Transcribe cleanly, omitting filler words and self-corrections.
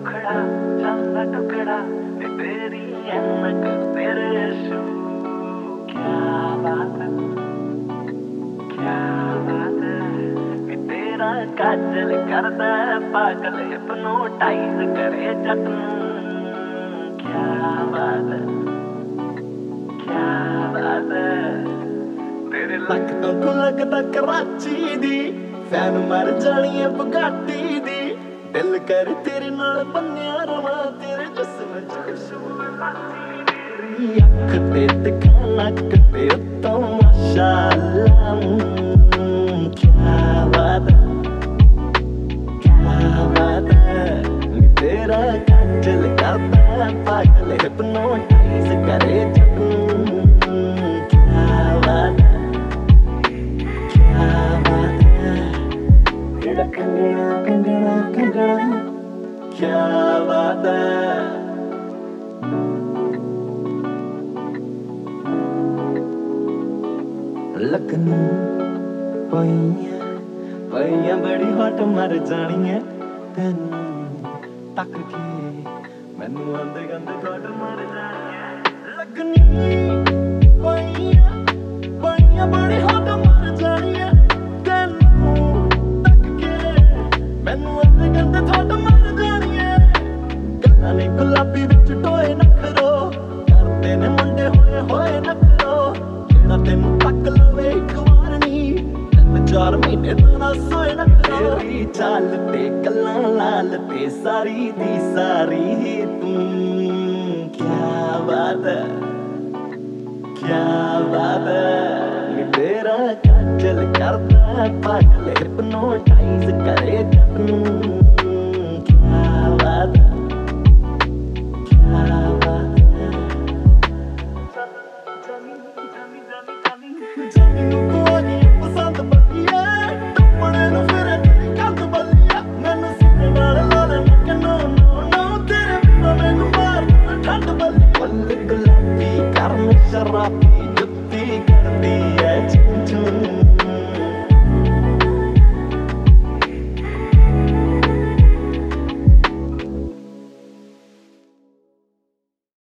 टुकड़ा चंदा टुकड़ा तेरी अनक तेरे शू क्या बात क्या बात है तेरा काजल करदा पागल हिप्नोटाइज करे जट क्या बात है क्या बात है तेरे लक तो तू लगदा कराची दी फैन मर जानी है बुगाटी दी दिल कर तेरे नाल बन्निया रवा तेरे जिस्म च खुशबू तेरी अख ते दिखाना ते उत्तों माशाअल्लाह क्या बात है तेरा काजल करदा पागल हिप्नोटाइज करे जटू क्या बात है कंगना कंगना क्या बात है लगनू पईया बड़ी हट मर जानी है तेनू तक के मैनू आंदे गंदे घट मर जानी है लगनी पईया बड़ी हट मर जानी है तेनू तक के मैनू आंदे गंदे घट मर जानी है गल्लां ने गुलाबी विच टोए नखरो करदे ने मुंडे होए नखरो जेड़ा तेनू तक लवे इक वार नी 3-4 महीने तो ना सोए नखरो तेरी चाल ते गल्लां लाल ते सारी दी सारी ही तू क्या बात है क्या बात है तेरा काजल करदा पागल हिप्नोटाइज करे जटू क्या बात है क्या बात है जानी नू कोई पसंद बलिया टपणे नू फिर तेरी कंध बलिया मैनू सीने नाल ला ले कि नो तेरे बिना मैनू मार ठंड बली फुल गुलाबी करन शराबी